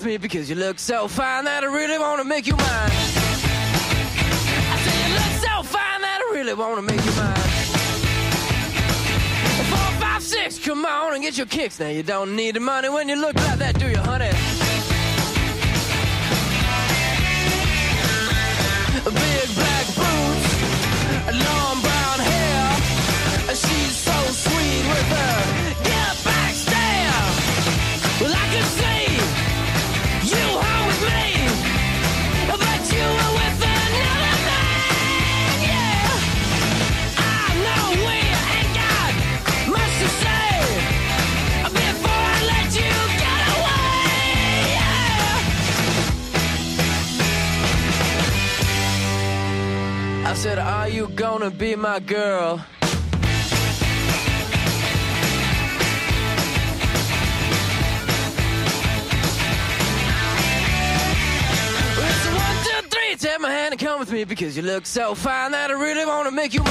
me because you look so fine that I really want to make you mine. I say you look so fine that I really want to make you mine. 4, 5, 6, come on and get your kicks. Now you don't need the money when you look like that, do you, honey? Big black boots, long brown hair. She's so sweet with her get back stare. Well, I could see you home with me, but you were with another man, yeah. I know we ain't got much to say before I let you get away, yeah. I said, are you gonna be my girl? Take my hand and come with me because you look so fine that I really want to make you mine.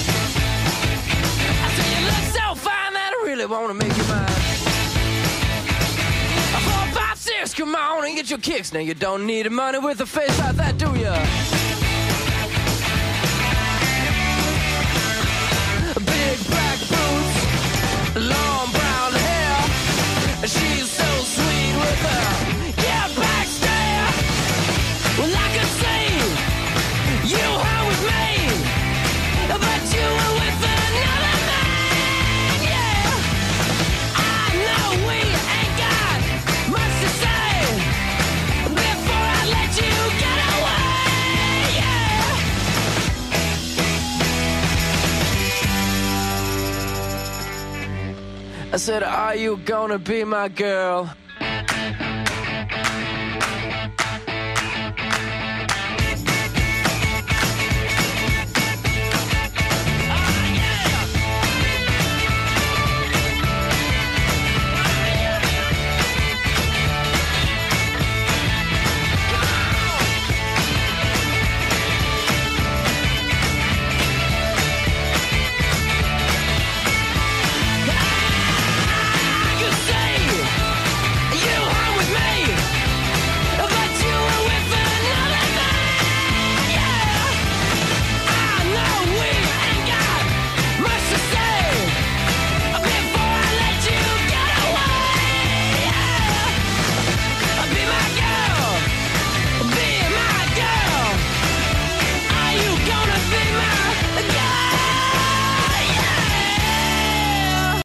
I say you look so fine that I really want to make you mine. 4, 5, 6, come on and get your kicks. Now you don't need the money with a face like that, do ya? Big black boots, long brown hair. She's so sweet with her yeah, back stare. Well, I could see you home with me, but you were with another man, yeah. I know we ain't got much to say before I let you get away, yeah. I said, are you gonna be my girl?